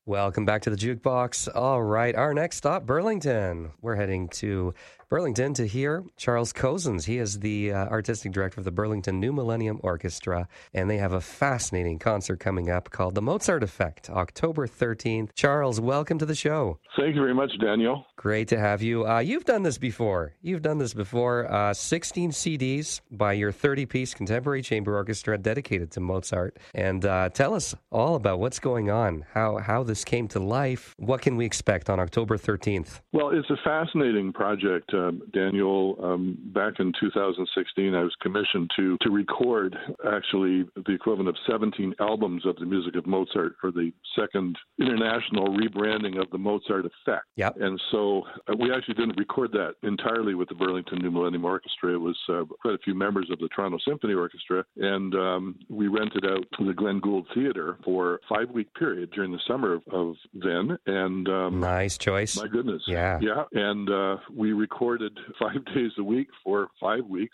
Welcome back to the Jukebox. All right, our next stop, Burlington. We're heading to Burlington to hear Charles Cozens. He is the artistic director of the Burlington New Millennium Orchestra, and they have a fascinating concert coming up called The Mozart Effect, October 13th. Charles, welcome to the show. Thank you very much, Daniel. Great to have you. You've done this before. 16 CDs by your 30-piece contemporary chamber orchestra dedicated to Mozart. And tell us all about what's going on, how this came to life. What can we expect on October 13th? Well, it's a fascinating project, Daniel. Back in 2016, I was commissioned to record actually the equivalent of 17 albums of the music of Mozart for the second international rebranding of the Mozart Effect. Yep. And so we actually didn't record that entirely with the Burlington New Millennium Orchestra. It was quite a few members of the Toronto Symphony Orchestra, and we rented out the Glenn Gould Theatre for a 5-week period during the summer of then. And nice choice. My goodness. Yeah. And we recorded 5 days a week for 5 weeks.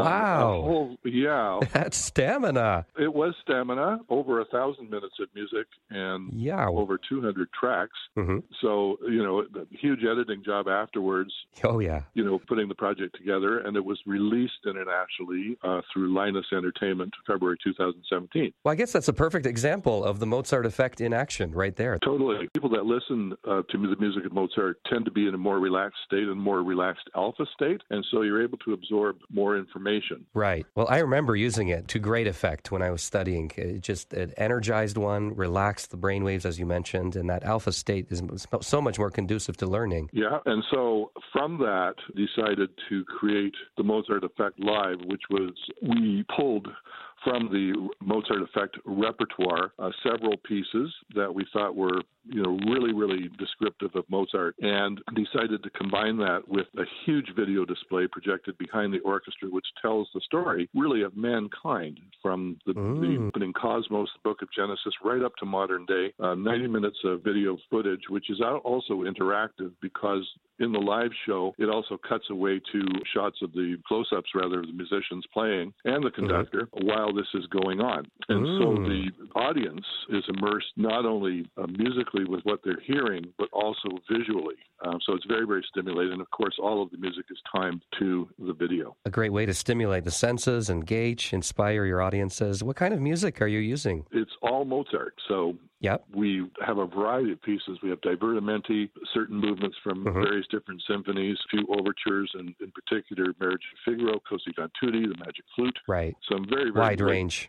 Wow. That's stamina. It was stamina. Over 1,000 minutes of music and over 200 tracks. Mm-hmm. So, a huge editing job afterwards. Oh, yeah. Putting the project together, and it was released internationally through Linus Entertainment February 2017. Well, I guess that's a perfect example of the Mozart Effect in action right there. Totally. People that listen to the music of Mozart tend to be in a more relaxed state and more relaxed alpha state, and so you're able to absorb more information. Right. Well, I remember using it to great effect when I was studying. It energized one, relaxed the brainwaves, as you mentioned, and that alpha state is so much more conducive to learning. Yeah, and so from that, decided to create the Mozart Effect Live, which was, we pulled from the Mozart Effect repertoire several pieces that we thought were, really, really descriptive of Mozart, and decided to combine that with a huge video display projected behind the orchestra, which tells the story, really, of mankind from the opening cosmos, the book of Genesis, right up to modern day. 90 minutes of video footage, which is also interactive because in the live show, it also cuts away to shots of the close-ups, rather, of the musicians playing and the conductor while this is going on. And so the audience is immersed not only musically with what they're hearing, but also visually. So it's very, very stimulating. And, of course, all of the music is timed to the video. A great way to stimulate the senses, engage, inspire your audiences. What kind of music are you using? It's all Mozart. So we have a variety of pieces. We have divertimenti, certain movements from various different symphonies, a few overtures, and in particular, Marriage of Figaro, Così fan tutte, the Magic Flute. Right. Some very, very wide range,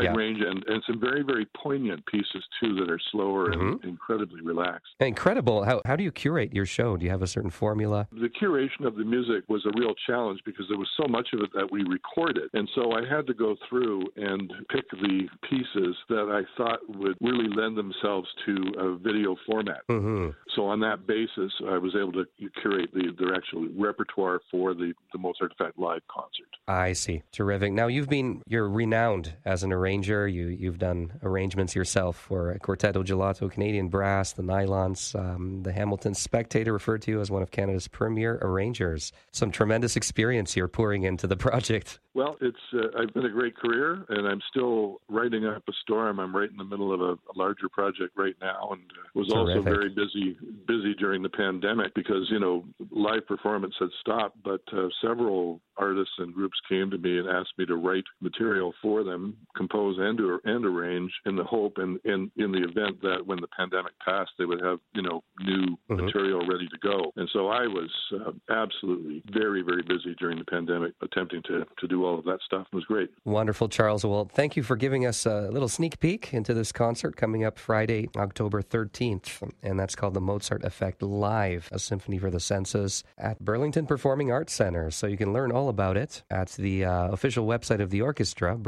and some very, very poignant pieces, too, that are slower and incredibly relaxed. Incredible. How do you curate your show? Do you have a certain formula? The curation of the music was a real challenge because there was so much of it that we recorded. And so I had to go through and pick the pieces that I thought would really lend themselves to a video format. So on that basis, I was able to curate their actual repertoire for the Mozart Effect Live concert. I see. Terrific. Now, you're renowned as an arranger. You've done arrangements yourself for Quartetto Gelato, Canadian Brass, the Nylons, the Hamilton Spectator, referred to as one of Canada's premier arrangers. Some tremendous experience you're pouring into the project. Well, I've been a great career, and I'm still writing up a storm. I'm right in the middle of a larger project right now, and was also very busy during the pandemic because, live performance had stopped, but several artists and groups came to me and asked me to write material for them, compose and arrange, in the hope and in the event that when the pandemic passed, they would have, new material ready to go. And so I was absolutely very, very busy during the pandemic attempting to do all of that stuff. It was great. Wonderful, Charles. Well, thank you for giving us a little sneak peek into this concert coming up Friday, October 13th. And that's called the Mozart Effect Live, a symphony for the senses at Burlington Performing Arts Center. So you can learn all about it at the official website of the orchestra,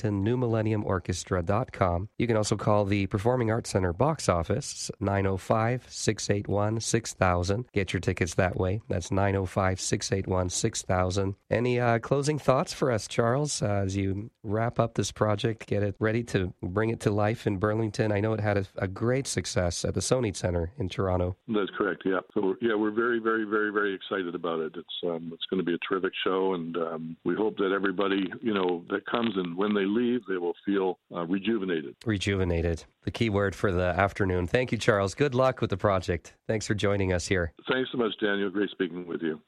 burlingtonnewmillenniumorchestra.com. You can also call the Performing Arts Center box office, 905-681-6000. Get your tickets that way. That's 905-681-6000. Any closing thoughts for us, Charles, as you wrap up this project, get it ready to bring it to life in Burlington? I know it had a great success at the Sony Center in Toronto. That's correct. Yeah. So we're very, very, very, very excited about it. It's going to be a terrific show, and we hope that everybody that comes and when they leave, they will feel rejuvenated. Rejuvenated, the key word for the afternoon. Thank you, Charles. Good luck with the project. Thanks for joining us here. Thanks so much, Daniel. Great speaking with you.